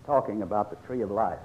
talking about the tree of life.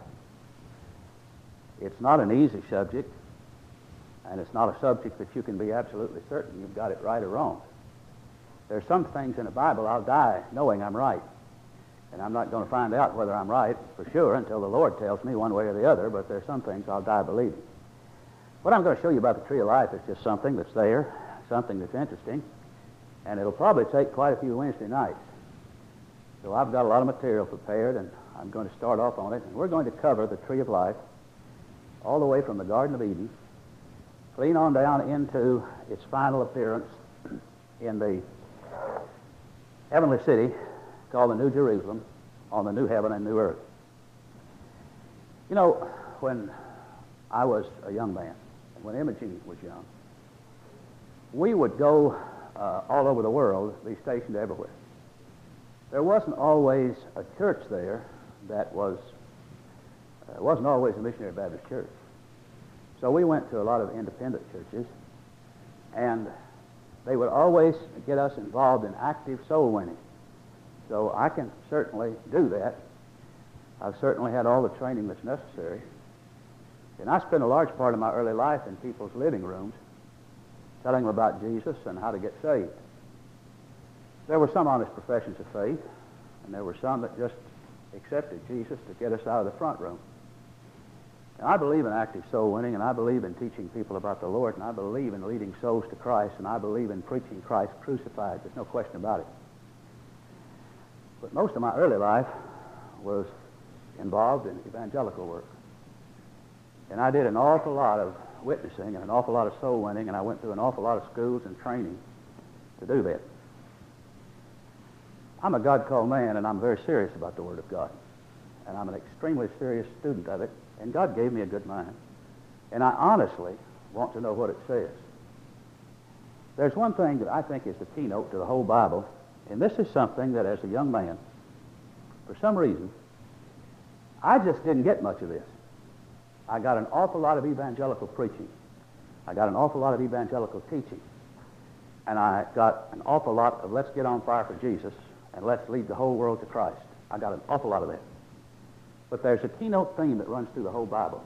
It's not an easy subject, and it's not a subject that you can be absolutely certain you've got it right or wrong. There's some things in the Bible I'll die knowing I'm right, and I'm not going to find out whether I'm right for sure until the Lord tells me one way or the other, but there's some things I'll die believing. What I'm going to show you about the tree of life is just something that's there, something that's interesting, and it'll probably take quite a few Wednesday nights. So I've got a lot of material prepared, and I'm going to start off on it, and we're going to cover the tree of life all the way from the Garden of Eden, clean on down into its final appearance in the heavenly city called the New Jerusalem on the new heaven and new earth. You know, when I was a young man, and when Imogene was young, we would go all over the world, be stationed everywhere. There wasn't always a church there that wasn't always a missionary Baptist church. So we went to a lot of independent churches, and they would always get us involved in active soul winning. So I can certainly do that. I've certainly had all the training that's necessary. And I spent a large part of my early life in people's living rooms telling them about Jesus and how to get saved. There were some honest professions of faith, and there were some that just accepted Jesus to get us out of the front room. And I believe in active soul winning, and I believe in teaching people about the Lord, and I believe in leading souls to Christ, and I believe in preaching Christ crucified. There's no question about it. But most of my early life was involved in evangelical work. And I did an awful lot of witnessing and an awful lot of soul winning, and I went through an awful lot of schools and training to do that. I'm a God-called man, and I'm very serious about the Word of God. And I'm an extremely serious student of it, and God gave me a good mind. And I honestly want to know what it says. There's one thing that I think is the keynote to the whole Bible, and this is something that as a young man, for some reason, I just didn't get much of this. I got an awful lot of evangelical preaching. I got an awful lot of evangelical teaching. And I got an awful lot of let's get on fire for Jesus and let's lead the whole world to Christ. I got an awful lot of that. But there's a keynote theme that runs through the whole Bible.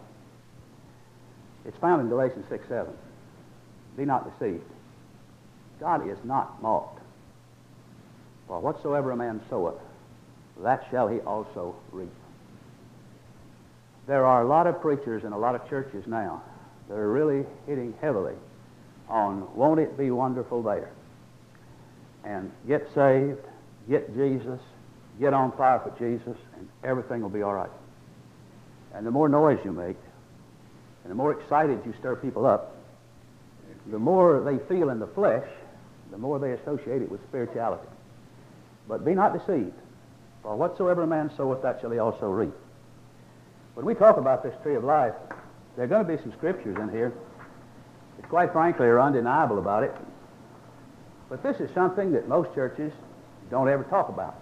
It's found in Galatians 6:7. Be not deceived. God is not mocked. For whatsoever a man soweth, that shall he also reap. There are a lot of preachers in a lot of churches now that are really hitting heavily on won't it be wonderful there? And get saved, get Jesus, get on fire for Jesus, and everything will be all right. And the more noise you make, and the more excited you stir people up, the more they feel in the flesh, the more they associate it with spirituality. But be not deceived, for whatsoever a man soweth, that shall he also reap. When we talk about this tree of life, there are going to be some scriptures in here that quite frankly are undeniable about it. But this is something that most churches don't ever talk about.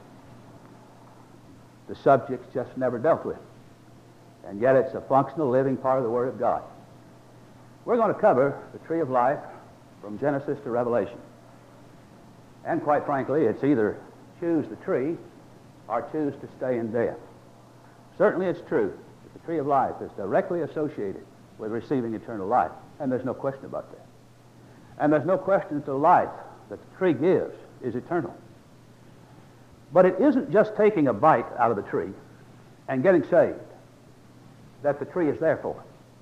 The subject's just never dealt with. And yet it's a functional, living part of the Word of God. We're going to cover the tree of life from Genesis to Revelation. And quite frankly, it's either choose the tree or choose to stay in death. Certainly it's true that the tree of life is directly associated with receiving eternal life. And there's no question about that. And there's no question that the life that the tree gives is eternal. But it isn't just taking a bite out of the tree and getting saved that the tree is there for.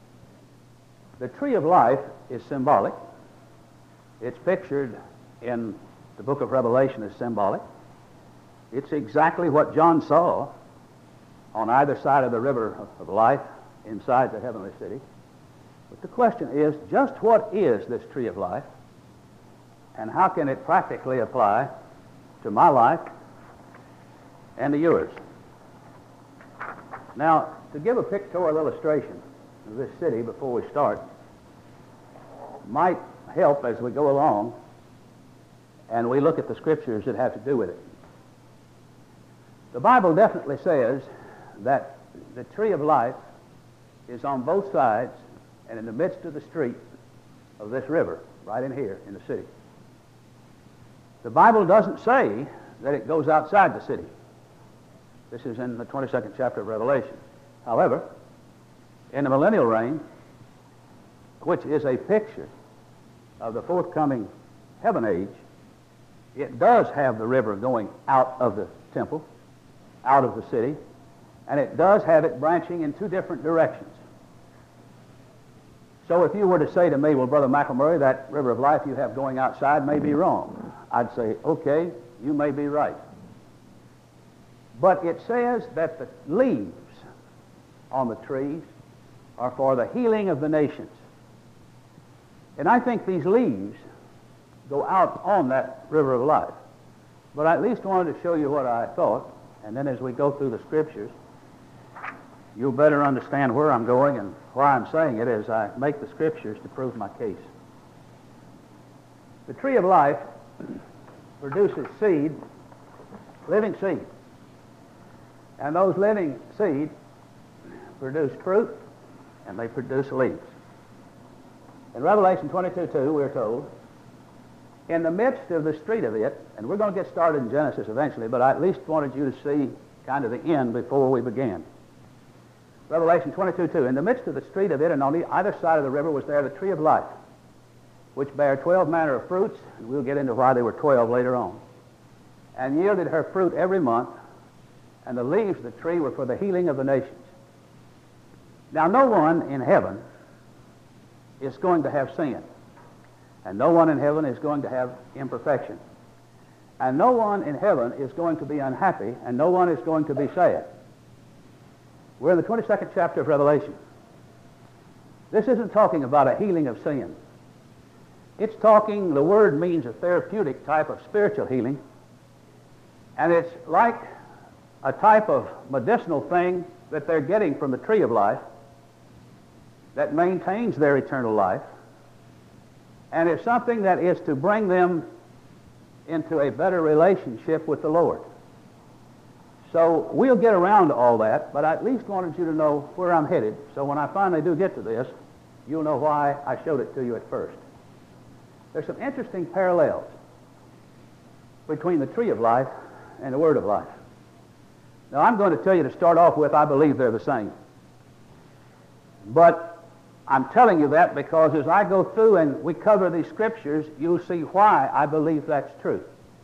The tree of life is symbolic. It's pictured in the book of Revelation as symbolic. It's exactly what John saw on either side of the river of life inside the heavenly city. But the question is, just what is this tree of life, and how can it practically apply to my life and to yours? Now, to give a pictorial illustration of this city before we start might help as we go along and we look at the scriptures that have to do with it. The Bible definitely says that the tree of life is on both sides and in the midst of the street of this river, right in here in the city. The Bible doesn't say that it goes outside the city. This is in the 22nd chapter of Revelation. However, in the millennial reign, which is a picture of the forthcoming heaven age, it does have the river going out of the temple, out of the city, and it does have it branching in two different directions. So if you were to say to me, well, Brother McElmurray, that river of life you have going outside may be wrong, I'd say, okay, you may be right. But it says that the leaves on the trees are for the healing of the nations. And I think these leaves go out on that river of life. But I at least wanted to show you what I thought, and then as we go through the Scriptures, you'll better understand where I'm going and why I'm saying it as I make the Scriptures to prove my case. The tree of life produces seed, living seed. And those living seed produce fruit, and they produce leaves. In Revelation 22:2, we're told, in the midst of the street of it, and we're going to get started in Genesis eventually, but I at least wanted you to see kind of the end before we began. Revelation 22:2, in the midst of the street of it, and on either side of the river was there the tree of life, which bare 12 manner of fruits, and we'll get into why they were 12 later on, and yielded her fruit every month, and the leaves of the tree were for the healing of the nations. Now, no one in heaven is going to have sin, and no one in heaven is going to have imperfection, and no one in heaven is going to be unhappy, and no one is going to be sad. We're in the 22nd chapter of Revelation. This isn't talking about a healing of sin. It's talking, the word means a therapeutic type of spiritual healing, and it's like a type of medicinal thing that they're getting from the tree of life that maintains their eternal life, and it's something that is to bring them into a better relationship with the Lord. So we'll get around to all that, but I at least wanted you to know where I'm headed, so when I finally do get to this, you'll know why I showed it to you at first. There's some interesting parallels between the tree of life and the word of life. Now, I'm going to tell you to start off with, I believe they're the same. But I'm telling you that because as I go through and we cover these Scriptures, you'll see why I believe that's true.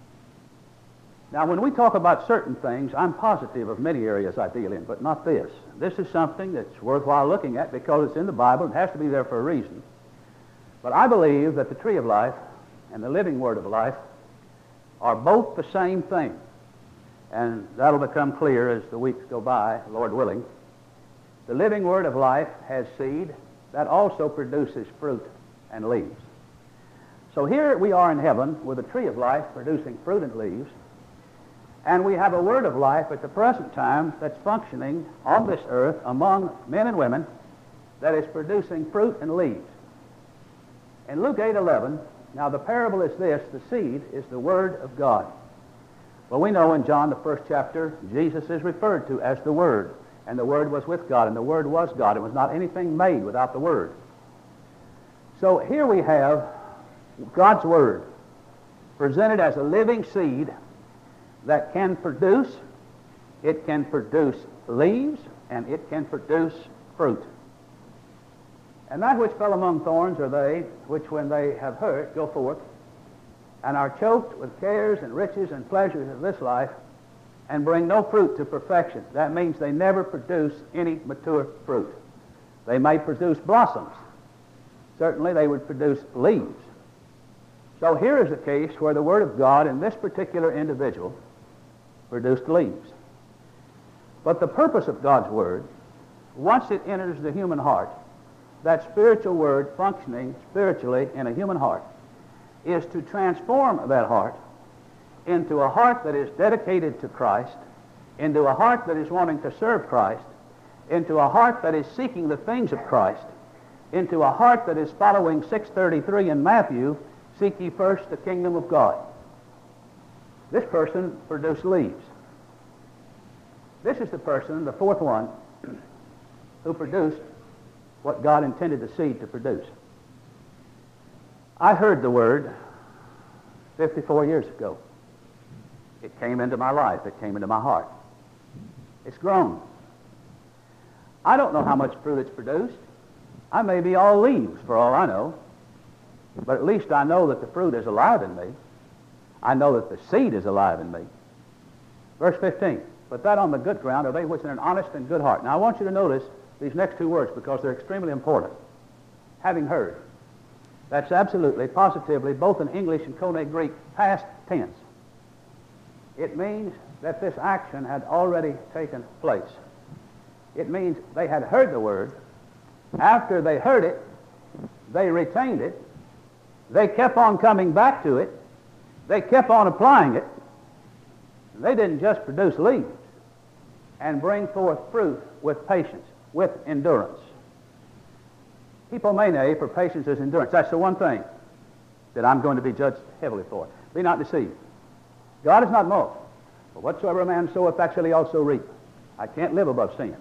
Now, when we talk about certain things, I'm positive of many areas I deal in, but not this. This is something that's worthwhile looking at because it's in the Bible. It has to be there for a reason. But I believe that the tree of life and the living word of life are both the same thing. And that'll become clear as the weeks go by, Lord willing. The living word of life has seed that also produces fruit and leaves. So here we are in heaven with a tree of life producing fruit and leaves, and we have a word of life at the present time that's functioning on this earth among men and women that is producing fruit and leaves. In Luke 8:11, now the parable is this: the seed is the word of God. Well, we know in John, the 1st chapter, Jesus is referred to as the Word, and the Word was with God, and the Word was God. It was not anything made without the Word. So here we have God's Word presented as a living seed that can produce, it can produce leaves, and it can produce fruit. And that which fell among thorns are they which, when they have heard, go forth, and are choked with cares and riches and pleasures of this life, and bring no fruit to perfection. That means they never produce any mature fruit. They may produce blossoms. Certainly they would produce leaves. So here is a case where the Word of God in this particular individual produced leaves. But the purpose of God's Word, once it enters the human heart, that spiritual Word functioning spiritually in a human heart, is to transform that heart into a heart that is dedicated to Christ, into a heart that is wanting to serve Christ, into a heart that is seeking the things of Christ, into a heart that is following 6:33 in Matthew, seek ye first the kingdom of God. This person produced leaves. This is the person, the fourth one, who produced what God intended the seed to produce. I heard the word 54 years ago. It came into my life. It came into my heart. It's grown. I don't know how much fruit it's produced. I may be all leaves for all I know. But at least I know that the fruit is alive in me. I know that the seed is alive in me. Verse 15. But that on the good ground are they which in an honest and good heart. Now I want you to notice these next two words because they're extremely important. Having heard. That's absolutely, positively, both in English and Koine Greek, past tense. It means that this action had already taken place. It means they had heard the word. After they heard it, they retained it. They kept on coming back to it. They kept on applying it. They didn't just produce leaves and bring forth fruit with patience, with endurance. Hipomene for patience is endurance. That's the one thing that I'm going to be judged heavily for. Be not deceived. God is not mocked. For whatsoever a man soweth, that shall he also reap. I can't live above sin.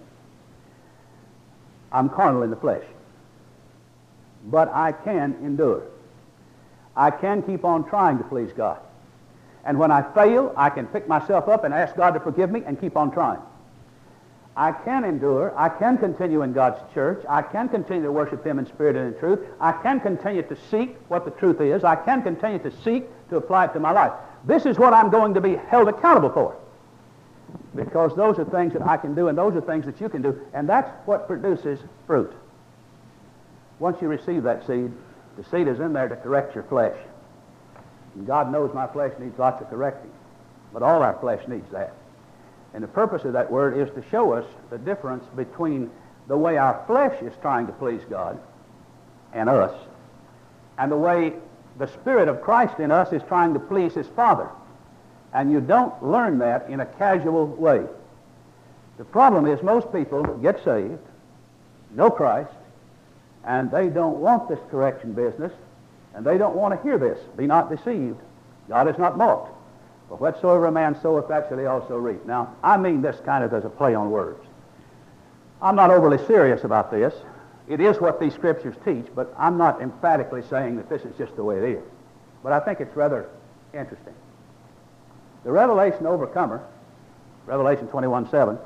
I'm carnal in the flesh. But I can endure. I can keep on trying to please God. And when I fail, I can pick myself up and ask God to forgive me and keep on trying. I can endure. I can continue in God's church. I can continue to worship Him in spirit and in truth. I can continue to seek what the truth is. I can continue to seek to apply it to my life. This is what I'm going to be held accountable for. Because those are things that I can do and those are things that you can do. And that's what produces fruit. Once you receive that seed, the seed is in there to correct your flesh. And God knows my flesh needs lots of correcting. But all our flesh needs that. And the purpose of that word is to show us the difference between the way our flesh is trying to please God and us, and the way the Spirit of Christ in us is trying to please His Father. And you don't learn that in a casual way. The problem is most people get saved, know Christ, and they don't want this correction business, and they don't want to hear this. Be not deceived. God is not mocked. For whatsoever a man soweth, that shall he also reap. Now, I mean this kind of as a play on words. I'm not overly serious about this. It is what these Scriptures teach, but I'm not emphatically saying that this is just the way it is. But I think it's rather interesting. The Revelation overcomer, Revelation 21:7,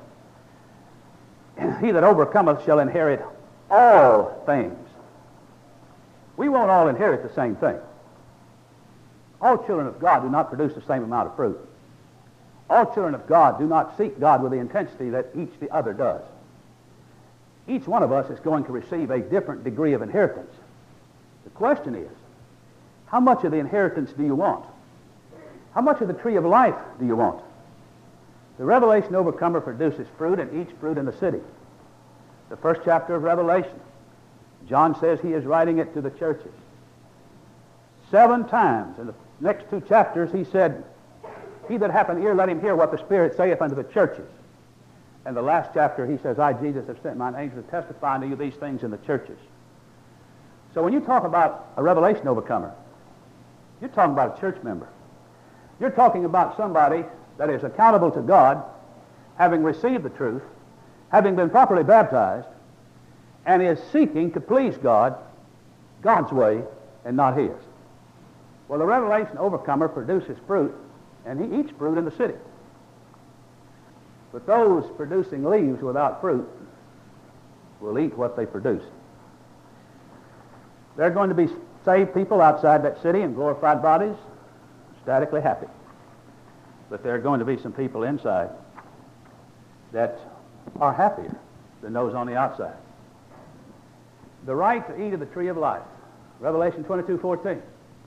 he that overcometh shall inherit all things. We won't all inherit the same thing. All children of God do not produce the same amount of fruit. All children of God do not seek God with the intensity that each the other does. Each one of us is going to receive a different degree of inheritance. The question is, how much of the inheritance do you want? How much of the tree of life do you want? The Revelation overcomer produces fruit, and each fruit in the city. The first chapter of Revelation, John says he is writing it to the churches. 7 times in the next 2 chapters he said, he that hath an ear, let him hear what the Spirit saith unto the churches. And the last chapter he says, I, Jesus, have sent mine angel to testify unto you these things in the churches. So when you talk about a Revelation overcomer, you're talking about a church member. You're talking about somebody that is accountable to God, having received the truth, having been properly baptized, and is seeking to please God, God's way, and not His. Well, the Revelation overcomer produces fruit, and he eats fruit in the city. But those producing leaves without fruit will eat what they produce. There are going to be saved people outside that city in glorified bodies, ecstatically happy. But there are going to be some people inside that are happier than those on the outside. The right to eat of the tree of life, Revelation 22:14.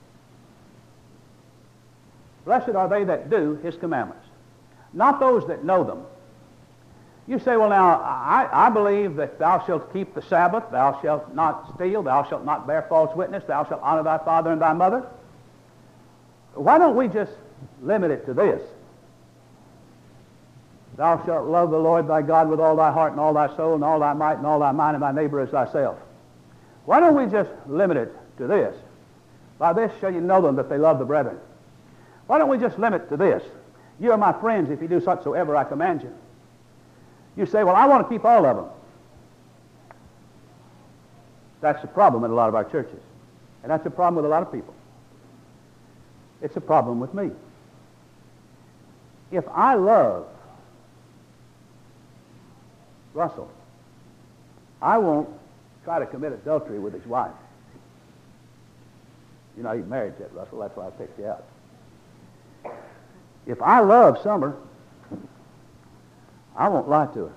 Blessed are they that do His commandments, not those that know them. You say, well, now, I believe that thou shalt keep the Sabbath, thou shalt not steal, thou shalt not bear false witness, thou shalt honor thy father and thy mother. Why don't we just limit it to this? Thou shalt love the Lord thy God with all thy heart and all thy soul and all thy might and all thy mind, and thy neighbor as thyself. Why don't we just limit it to this? By this shall you know them that they love the brethren. Why don't we just limit to this? You are my friends if you do whatsoever I command you. You say, well, I want to keep all of them. That's the problem in a lot of our churches. And that's a problem with a lot of people. It's a problem with me. If I love Russell, I won't try to commit adultery with his wife. You know, you married yet, Russell. That's why I picked you out. If I love Summer, I won't lie to her.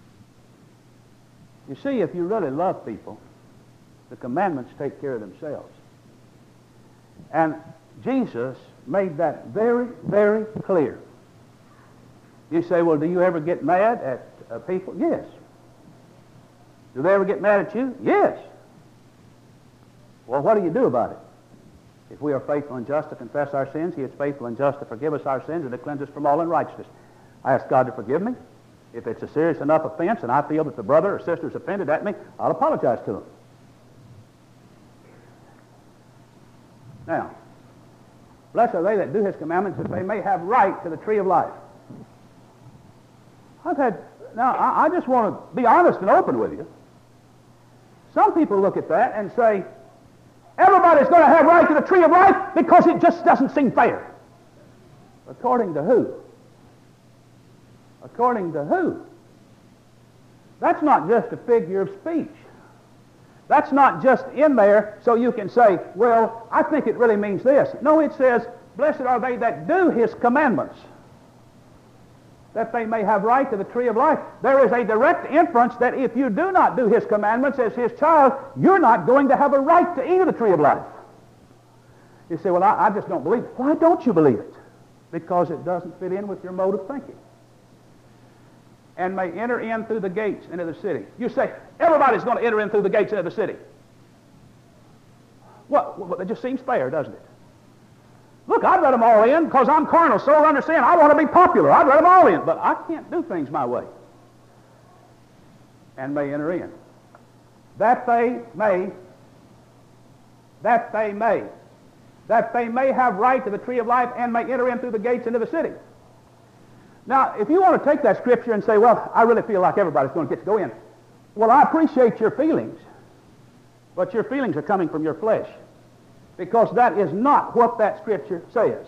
You see, if you really love people, the commandments take care of themselves. And Jesus made that very, very clear. You say, well, do you ever get mad at people? Yes. Do they ever get mad at you? Yes. Well, what do you do about it? If we are faithful and just to confess our sins, he is faithful and just to forgive us our sins and to cleanse us from all unrighteousness. I ask God to forgive me. If it's a serious enough offense and I feel that the brother or sister is offended at me, I'll apologize to them. Now, blessed are they that do his commandments, that they may have right to the tree of life. I just want to be honest and open with you. Some people look at that and say, everybody's going to have right to the tree of life because it just doesn't seem fair. According to who? According to who? That's not just a figure of speech. That's not just in there so you can say, well, I think it really means this. No, it says, blessed are they that do his commandments, that they may have right to the tree of life. There is a direct inference that if you do not do his commandments as his child, you're not going to have a right to eat of the tree of life. You say, well, I just don't believe it. Why don't you believe it? Because it doesn't fit in with your mode of thinking. And may enter in through the gates into the city. You say, everybody's going to enter in through the gates into the city. Well, it just seems fair, doesn't it? Look, I'd let them all in because I'm carnal, so understand, I want to be popular. I'd let them all in, but I can't do things my way. And may enter in. That they may have right to the tree of life and may enter in through the gates into the city. Now, if you want to take that scripture and say, well, I really feel like everybody's going to get to go in. Well, I appreciate your feelings, but your feelings are coming from your flesh, because that is not what that scripture says.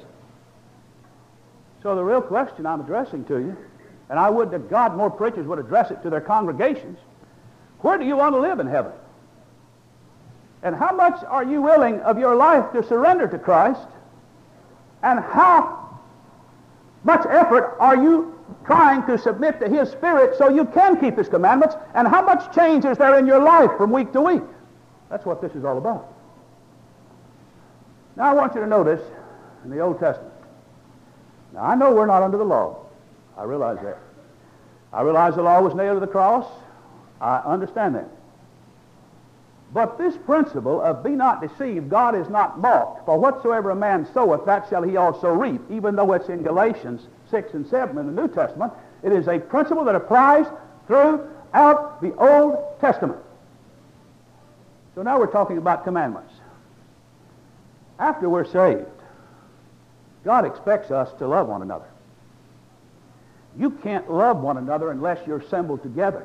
So the real question I'm addressing to you, and I would that God more preachers would address it to their congregations, where do you want to live in heaven? And how much are you willing of your life to surrender to Christ? And how much effort are you trying to submit to his Spirit so you can keep his commandments? And how much change is there in your life from week to week? That's what this is all about. Now I want you to notice in the Old Testament. Now I know we're not under the law. I realize that. I realize the law was nailed to the cross. I understand that. But this principle of be not deceived, God is not mocked. For whatsoever a man soweth, that shall he also reap. Even though it's in Galatians 6 and 7 in the New Testament, it is a principle that applies throughout the Old Testament. So now we're talking about commandments. After we're saved, God expects us to love one another. You can't love one another unless you're assembled together.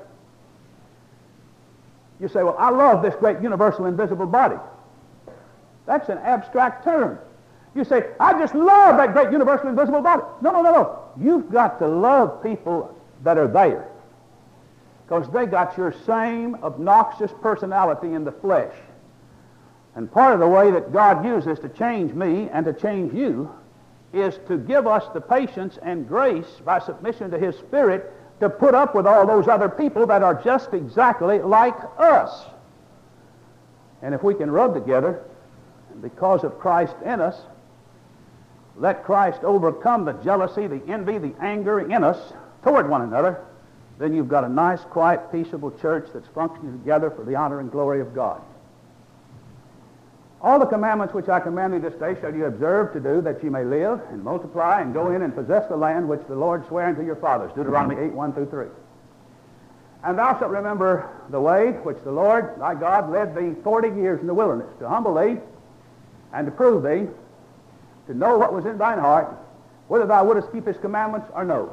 You say, well, I love this great universal invisible body. That's an abstract term. You say, I just love that great universal invisible body. No. You've got to love people that are there, because they got your same obnoxious personality in the flesh. And part of the way that God uses to change me and to change you is to give us the patience and grace by submission to his Spirit to put up with all those other people that are just exactly like us. And if we can rub together, and because of Christ in us, let Christ overcome the jealousy, the envy, the anger in us toward one another, then you've got a nice, quiet, peaceable church that's functioning together for the honor and glory of God. All the commandments which I command thee this day shall you observe to do, that ye may live and multiply and go in and possess the land which the Lord sware unto your fathers. Deuteronomy 8, 1 through 3. And thou shalt remember the way which the Lord thy God led thee 40 years in the wilderness, to humble thee and to prove thee, to know what was in thine heart, whether thou wouldest keep his commandments or no.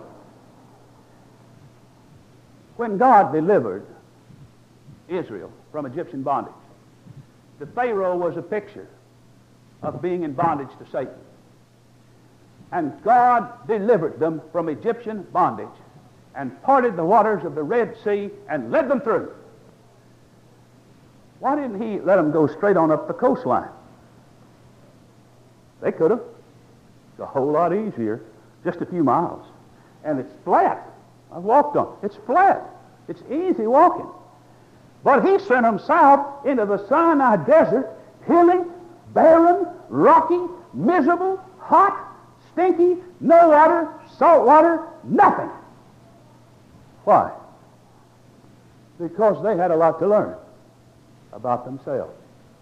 When God delivered Israel from Egyptian bondage, the Pharaoh was a picture of being in bondage to Satan. And God delivered them from Egyptian bondage and parted the waters of the Red Sea and led them through. Why didn't he let them go straight on up the coastline? They could have. It's a whole lot easier, just a few miles. And it's flat. I've walked on it. It's flat. It's easy walking. But he sent them south into the Sinai desert, hilly, barren, rocky, miserable, hot, stinky, no water, salt water, nothing. Why? Because they had a lot to learn about themselves.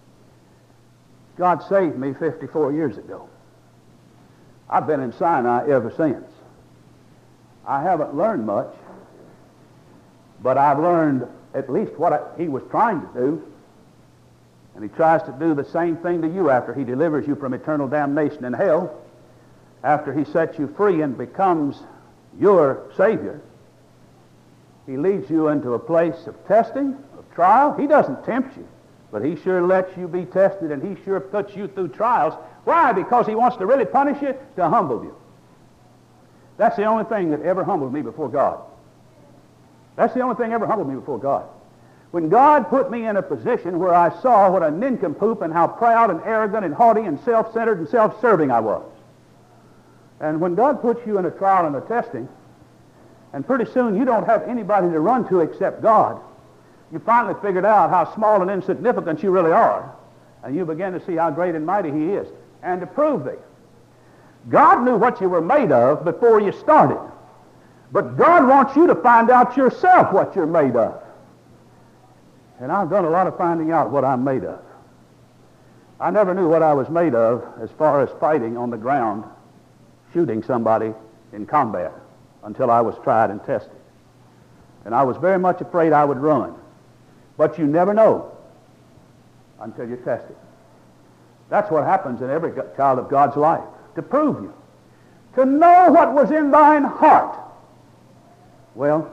God saved me 54 years ago. I've been in Sinai ever since. I haven't learned much, but I've learned at least what he was trying to do. And he tries to do the same thing to you after he delivers you from eternal damnation in hell, after he sets you free and becomes your Savior. He leads you into a place of testing, of trial. He doesn't tempt you, but he sure lets you be tested, and he sure puts you through trials. Why? Because he wants to really punish you, to humble you. That's the only thing that ever humbled me before God. That's the only thing ever humbled me before God. When God put me in a position where I saw what a nincompoop and how proud and arrogant and haughty and self-centered and self-serving I was. And when God puts you in a trial and a testing, and pretty soon you don't have anybody to run to except God, you finally figured out how small and insignificant you really are, and you begin to see how great and mighty he is. And to prove thee, God knew what you were made of before you started. But God wants you to find out yourself what you're made of. And I've done a lot of finding out what I'm made of. I never knew what I was made of as far as fighting on the ground, shooting somebody in combat, until I was tried and tested. And I was very much afraid I would run. But you never know until you're tested. That's what happens in every child of God's life, to prove you, to know what was in thine heart. Well,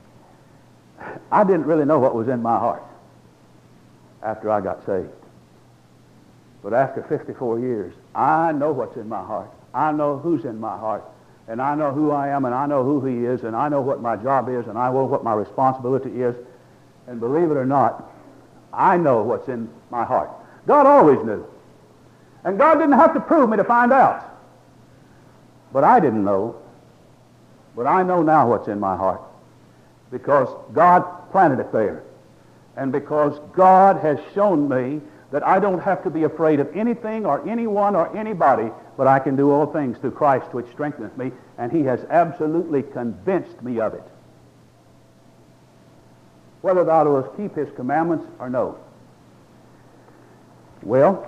I didn't really know what was in my heart after I got saved. But after 54 years, I know what's in my heart. I know who's in my heart. And I know who I am, and I know who he is, and I know what my job is, and I know what my responsibility is. And believe it or not, I know what's in my heart. God always knew. And God didn't have to prove me to find out. But I didn't know. But I know now what's in my heart, because God planted it there. And because God has shown me that I don't have to be afraid of anything or anyone or anybody, but I can do all things through Christ which strengtheneth me, and he has absolutely convinced me of it. Whether thou dost keep his commandments or no. Well,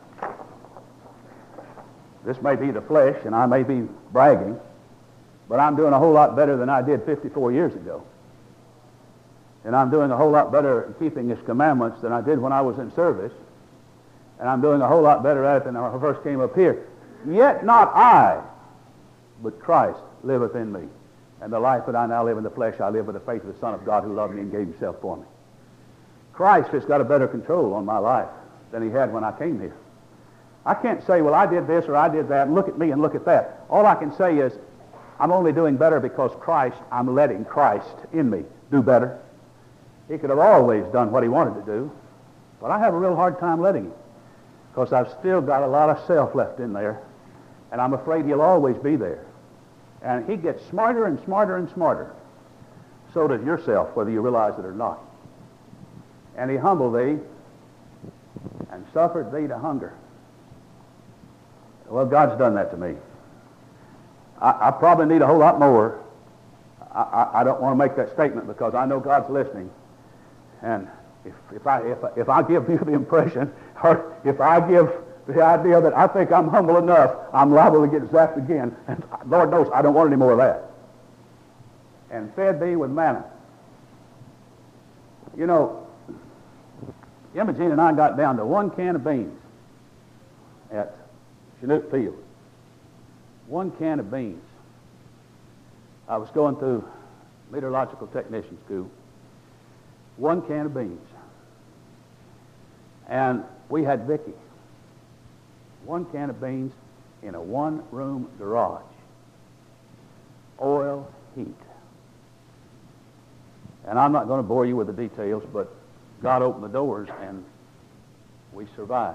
this may be the flesh, and I may be bragging, but I'm doing a whole lot better than I did 54 years ago. And I'm doing a whole lot better in keeping his commandments than I did when I was in service. And I'm doing a whole lot better at it than when I first came up here. Yet not I, but Christ liveth in me. And the life that I now live in the flesh, I live with the faith of the Son of God who loved me and gave himself for me. Christ has got a better control on my life than he had when I came here. I can't say, well, I did this or I did that, and look at me and look at that. All I can say is, I'm only doing better because I'm letting Christ in me do better. He could have always done what he wanted to do, but I have a real hard time letting him, because I've still got a lot of self left in there, and I'm afraid he'll always be there. And he gets smarter and smarter and smarter. So does yourself, whether you realize it or not. And he humbled thee and suffered thee to hunger. Well, God's done that to me. I probably need a whole lot more. I don't want to make that statement because I know God's listening. And if I give you the impression, or if I give the idea that I think I'm humble enough, I'm liable to get zapped again. And Lord knows I don't want any more of that. And fed thee with manna. You know, Imogene and I got down to one can of beans at Chinook Field. One can of beans. I was going through meteorological technician school. One can of beans. And we had Vicky. One can of beans in a one-room garage. Oil, heat. And I'm not going to bore you with the details, but God opened the doors and we survived.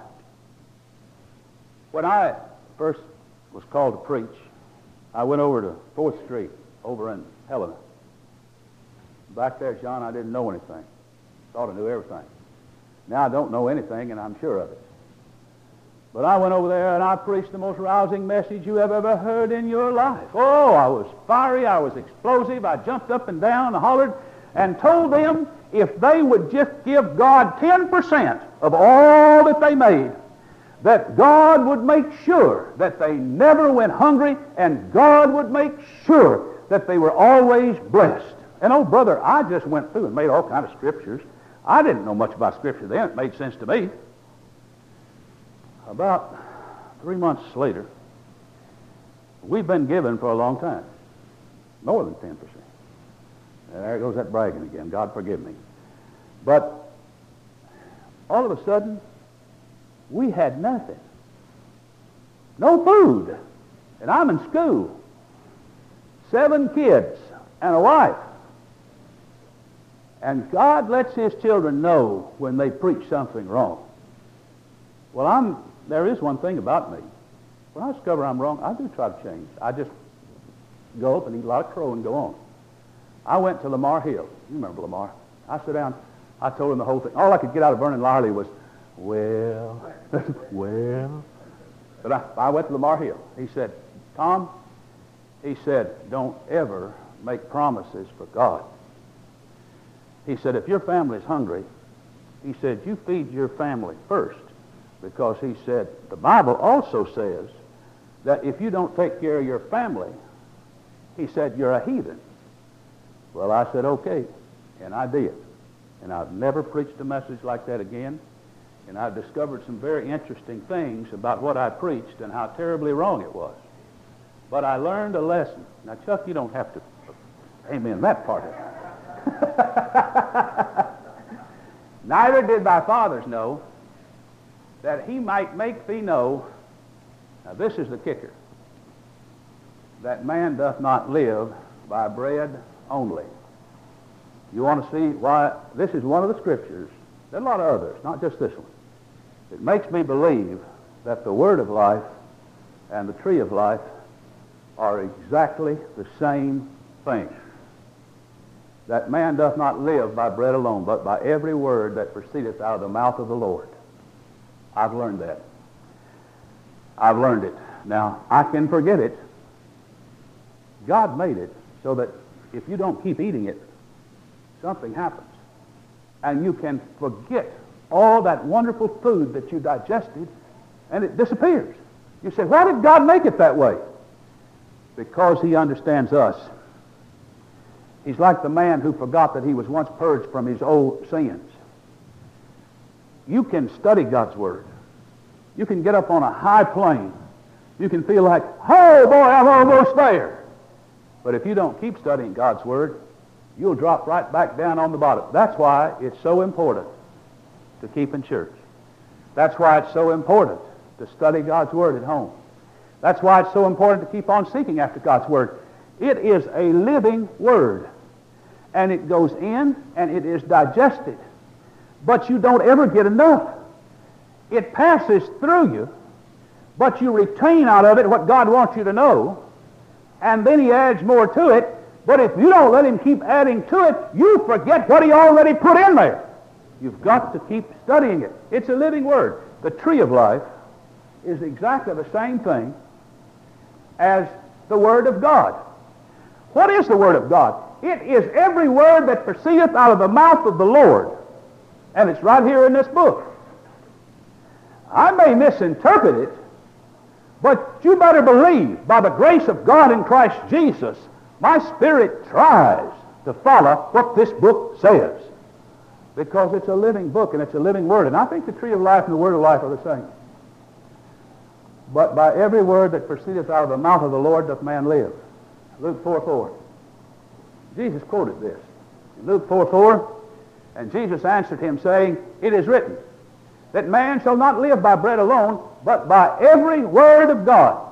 When I first was called to preach, I went over to 4th Street over in Helena. Back there, John, I didn't know anything. Thought I knew everything. Now I don't know anything, and I'm sure of it. But I went over there and I preached the most rousing message you have ever heard in your life. Oh, I was fiery, I was explosive, I jumped up and down and hollered and told them if they would just give God 10% of all that they made, that God would make sure that they never went hungry, and God would make sure that they were always blessed. And oh, brother, I just went through and made all kinds of scriptures. I didn't know much about Scripture then. It made sense to me. About 3 months later, we've been given for a long time, more than 10%. There goes that bragging again. God forgive me. But all of a sudden, we had nothing. No food. And I'm in school. 7 kids and a wife. And God lets His children know when they preach something wrong. Well, there is one thing about me. When I discover I'm wrong, I do try to change. I just go up and eat a lot of crow and go on. I went to Lamar Hill. You remember Lamar. I sat down. I told him the whole thing. All I could get out of Vernon Larley was, well. But I went to Lamar Hill. He said, Tom, he said, don't ever make promises for God. He said, if your family's hungry, he said, you feed your family first. Because he said, the Bible also says that if you don't take care of your family, he said, you're a heathen. Well, I said, okay, and I did. And I've never preached a message like that again. And I've discovered some very interesting things about what I preached and how terribly wrong it was. But I learned a lesson. Now, Chuck, you don't have to amen that part of it. Neither did thy fathers know, that he might make thee know, now this is the kicker, that man doth not live by bread only. You want to see why? This is one of the scriptures. There are a lot of others, not just this one. It makes me believe that the word of life and the tree of life are exactly the same thing. That man doth not live by bread alone, but by every word that proceedeth out of the mouth of the Lord. I've learned that. I've learned it. Now, I can forget it. God made it so that if you don't keep eating it, something happens. And you can forget all that wonderful food that you digested, and it disappears. You say, why did God make it that way? Because He understands us. He's like the man who forgot that he was once purged from his old sins. You can study God's Word. You can get up on a high plane. You can feel like, oh boy, I'm almost there. But if you don't keep studying God's Word, you'll drop right back down on the bottom. That's why it's so important to keep in church. That's why it's so important to study God's Word at home. That's why it's so important to keep on seeking after God's Word. It is a living Word. And it goes in and it is digested. But you don't ever get enough. It passes through you, but you retain out of it what God wants you to know, and then He adds more to it. But if you don't let Him keep adding to it, you forget what He already put in there. You've got to keep studying it. It's a living Word. The tree of life is exactly the same thing as the Word of God. What is the Word of God? It is every word that proceedeth out of the mouth of the Lord. And it's right here in this book. I may misinterpret it, but you better believe, by the grace of God in Christ Jesus, my spirit tries to follow what this book says. Because it's a living book and it's a living word. And I think the tree of life and the word of life are the same. But by every word that proceedeth out of the mouth of the Lord doth man live. Luke 4:4. Jesus quoted this. In Luke 4:4, and Jesus answered him, saying, it is written, that man shall not live by bread alone, but by every word of God.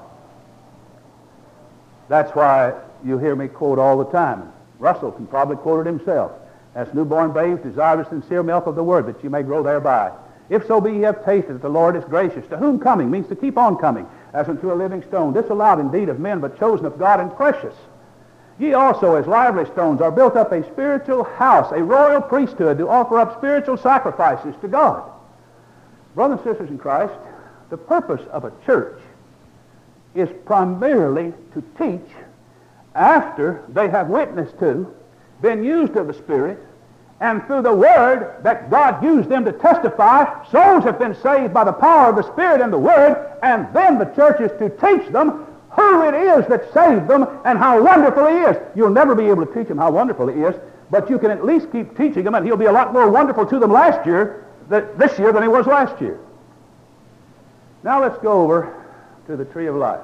That's why you hear me quote all the time. Russell can probably quote it himself. As newborn babes desire the sincere milk of the word, that you may grow thereby. If so be ye have tasted that the Lord is gracious, to whom coming means to keep on coming, as unto a living stone, disallowed indeed of men, but chosen of God and precious. Ye also, as lively stones, are built up a spiritual house, a royal priesthood, to offer up spiritual sacrifices to God. Brothers and sisters in Christ, the purpose of a church is primarily to teach after they have witnessed to, been used of the Spirit, and through the Word that God used them to testify, souls have been saved by the power of the Spirit and the Word, and then the church is to teach them who it is that saved them and how wonderful He is. You'll never be able to teach them how wonderful He is, but you can at least keep teaching them, and He'll be a lot more wonderful to them this year than He was last year. Now let's go over to the tree of life.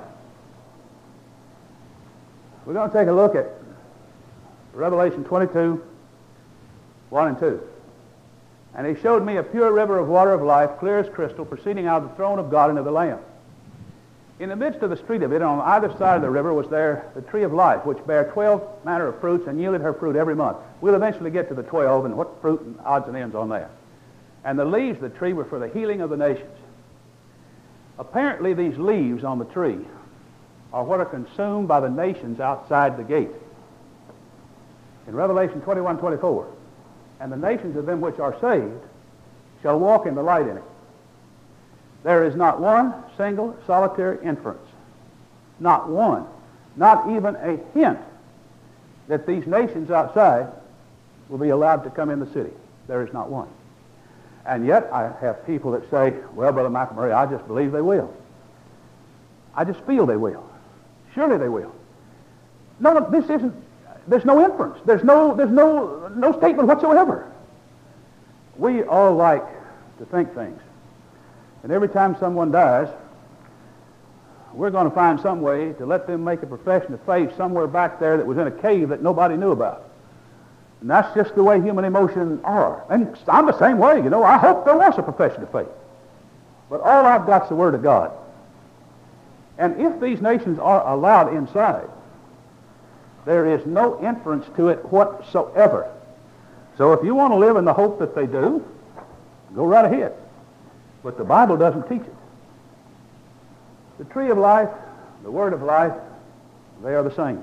We're going to take a look at Revelation 22, 1 and 2. And He showed me a pure river of water of life, clear as crystal, proceeding out of the throne of God and of the Lamb. In the midst of the street of it, on either side of the river, was there the tree of life, which bare 12 manner of fruits and yielded her fruit every month. We'll eventually get to the 12 and what fruit and odds and ends on that. And the leaves of the tree were for the healing of the nations. Apparently, these leaves on the tree are what are consumed by the nations outside the gate. In Revelation 21:24, and the nations of them which are saved shall walk in the light in it. There is not one single solitary inference, not one, not even a hint that these nations outside will be allowed to come in the city. There is not one. And yet I have people that say, well, Brother McElmurray, I just believe they will. I just feel they will. Surely they will. No, this isn't, there's no inference. There's no statement whatsoever. We all like to think things. And every time someone dies, we're going to find some way to let them make a profession of faith somewhere back there that was in a cave that nobody knew about. And that's just the way human emotions are. And I'm the same way, you know. I hope there was a profession of faith. But all I've got is the Word of God. And if these nations are allowed inside, there is no inference to it whatsoever. So if you want to live in the hope that they do, go right ahead. But the Bible doesn't teach it. The tree of life, the Word of life, they are the same.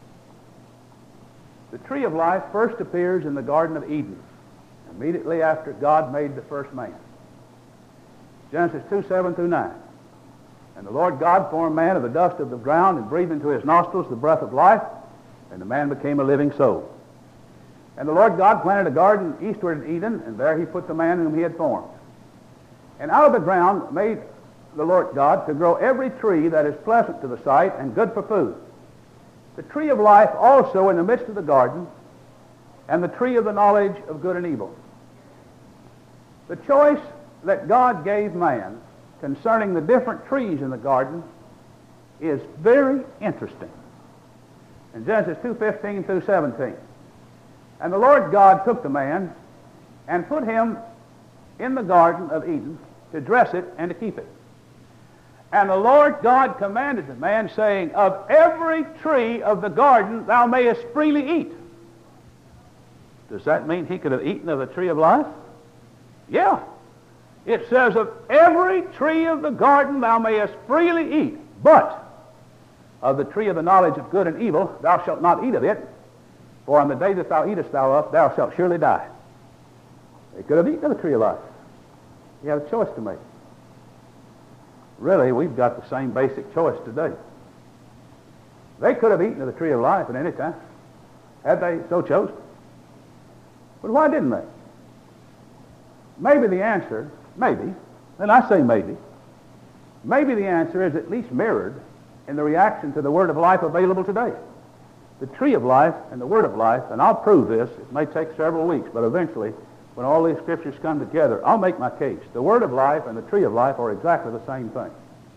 The tree of life first appears in the Garden of Eden, immediately after God made the first man. Genesis 2:7 through 9. And the Lord God formed man of the dust of the ground and breathed into his nostrils the breath of life, and the man became a living soul. And the Lord God planted a garden eastward in Eden, and there He put the man whom He had formed. And out of the ground made the Lord God to grow every tree that is pleasant to the sight and good for food. The tree of life also in the midst of the garden, and the tree of the knowledge of good and evil. The choice that God gave man concerning the different trees in the garden is very interesting. In Genesis 2:15 through 17. And the Lord God took the man and put him in the Garden of Eden to dress it and to keep it. And the Lord God commanded the man, saying, of every tree of the garden thou mayest freely eat. Does that mean he could have eaten of the tree of life? Yeah. It says, of every tree of the garden thou mayest freely eat, but of the tree of the knowledge of good and evil thou shalt not eat of it, for on the day that thou eatest thereof thou shalt surely die. They could have eaten of the tree of life. You had a choice to make. Really, we've got the same basic choice today. They could have eaten of the tree of life at any time, had they so chosen. But why didn't they? Maybe the answer, maybe, and I say maybe the answer is at least mirrored in the reaction to the Word of life available today. The tree of life and the Word of life, and I'll prove this, it may take several weeks, but eventually, when all these scriptures come together, I'll make my case. The Word of life and the tree of life are exactly the same thing.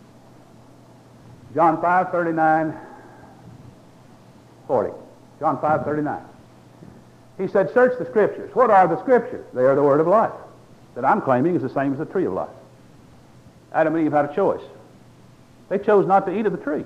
John 5:39, 40. John 5:39. He said, search the scriptures. What are the scriptures? They are the Word of life. That I'm claiming is the same as the tree of life. Adam and Eve had a choice. They chose not to eat of the tree.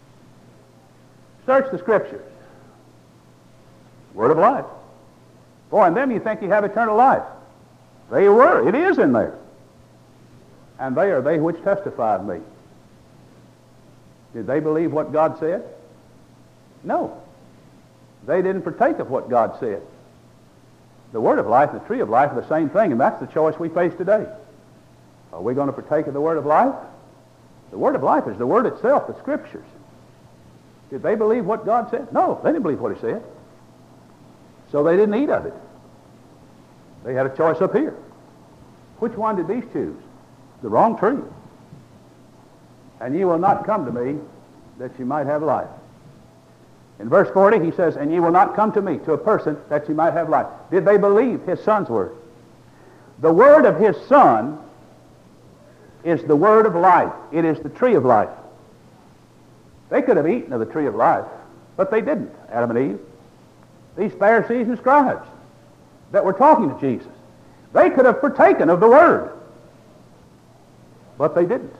Search the scriptures. Word of life. For in them you think you have eternal life. They were. It is in there. And they are they which testify of me. Did they believe what God said? No. They didn't partake of what God said. The Word of life and the tree of life are the same thing, and that's the choice we face today. Are we going to partake of the Word of life? The Word of life is the Word itself, the Scriptures. Did they believe what God said? No, they didn't believe what He said. So they didn't eat of it. They had a choice up here. Which one did these choose? The wrong tree. And ye will not come to me that ye might have life. In verse 40 he says, and ye will not come to me, to a person, that ye might have life. Did they believe His Son's word? The word of His Son is the word of life. It is the tree of life. They could have eaten of the tree of life, but they didn't, Adam and Eve. These Pharisees and scribes that were talking to Jesus, they could have partaken of the word, but they didn't.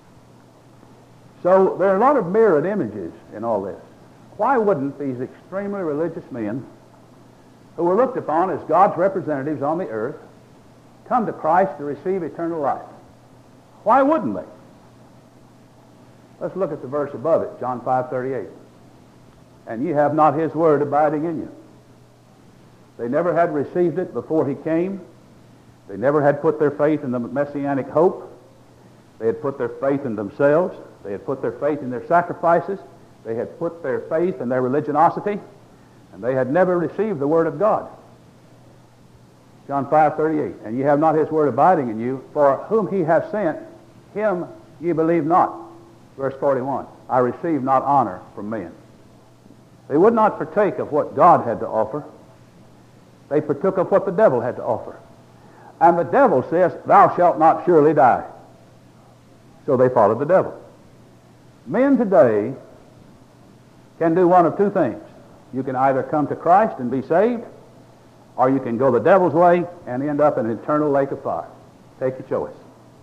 So there are a lot of mirrored images in all this. Why wouldn't these extremely religious men, who were looked upon as God's representatives on the earth, come to Christ to receive eternal life? Why wouldn't they? Let's look at the verse above it, John 5:38. And ye have not His word abiding in you. They never had received it before He came. They never had put their faith in the messianic hope. They had put their faith in themselves. They had put their faith in their sacrifices. They had put their faith in their religiosity. And they had never received the Word of God. John 5:38. And ye have not His word abiding in you, for whom He hath sent, Him ye believe not. Verse 41. I receive not honor from men. They would not partake of what God had to offer. They partook of what the devil had to offer. And the devil says, thou shalt not surely die. So they followed the devil. Men today can do one of two things. You can either come to Christ and be saved, or you can go the devil's way and end up in an eternal lake of fire. Take your choice.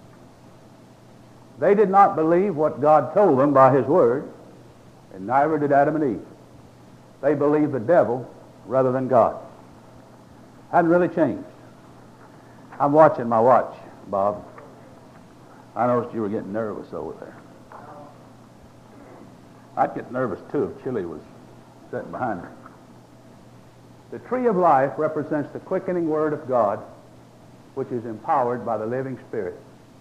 They did not believe what God told them by His word, and neither did Adam and Eve. They believed the devil rather than God. Hadn't really changed. I'm watching my watch, Bob. I noticed you were getting nervous over there. I'd get nervous too if Chili was sitting behind me. The tree of life represents the quickening word of God, which is empowered by the living Spirit.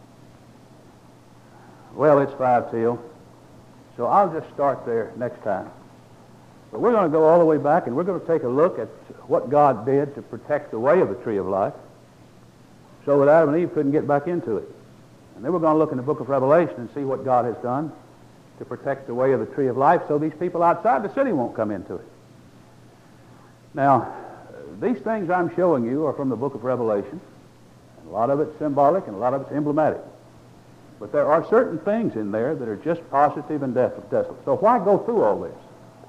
Well, it's 5 till, so I'll just start there next time. But we're going to go all the way back, and we're going to take a look at what God did to protect the way of the tree of life so that Adam and Eve couldn't get back into it. And then we're going to look in the book of Revelation and see what God has done to protect the way of the tree of life so these people outside the city won't come into it. Now, these things I'm showing you are from the book of Revelation. And a lot of it's symbolic and a lot of it's emblematic. But there are certain things in there that are just positive and desolate. So why go through all this?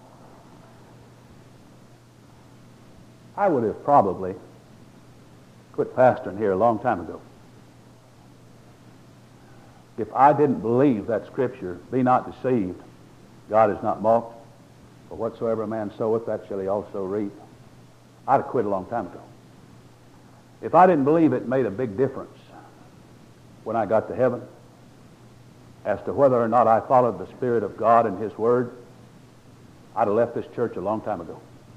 I would have probably quit pastoring here a long time ago if I didn't believe that scripture, be not deceived, God is not mocked, for whatsoever a man soweth, that shall he also reap. I'd have quit a long time ago. If I didn't believe it made a big difference when I got to heaven as to whether or not I followed the Spirit of God and His Word, I'd have left this church a long time ago.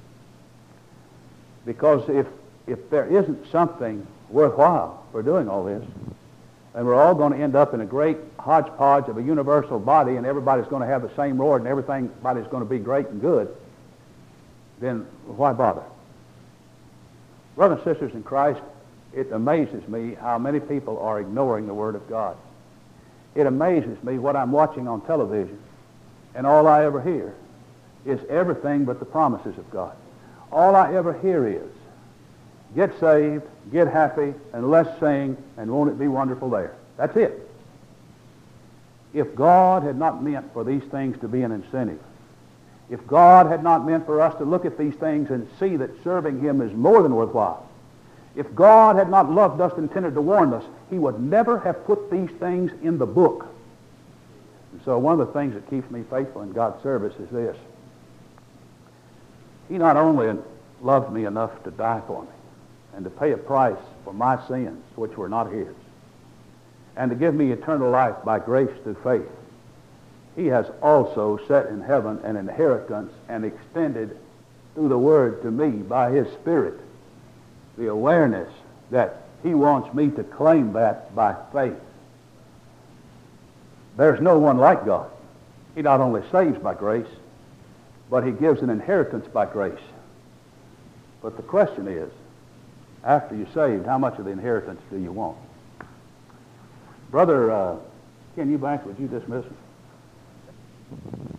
Because if there isn't something worthwhile for doing all this, and we're all going to end up in a great hodgepodge of a universal body, and everybody's going to have the same Lord, and everybody's going to be great and good, then why bother? Brothers and sisters in Christ, it amazes me how many people are ignoring the Word of God. It amazes me what I'm watching on television, and all I ever hear is everything but the promises of God. All I ever hear is, get saved, get happy, and let's sing, and won't it be wonderful there. That's it. If God had not meant for these things to be an incentive, if God had not meant for us to look at these things and see that serving Him is more than worthwhile, if God had not loved us and intended to warn us, He would never have put these things in the book. And so one of the things that keeps me faithful in God's service is this. He not only loved me enough to die for me, and to pay a price for my sins, which were not his, and to give me eternal life by grace through faith, he has also set in heaven an inheritance and extended through the Word to me by his Spirit the awareness that he wants me to claim that by faith. There's no one like God. He not only saves by grace, but he gives an inheritance by grace. But the question is, after you're saved, how much of the inheritance do you want? Brother Ken Eubanks, would you dismiss me?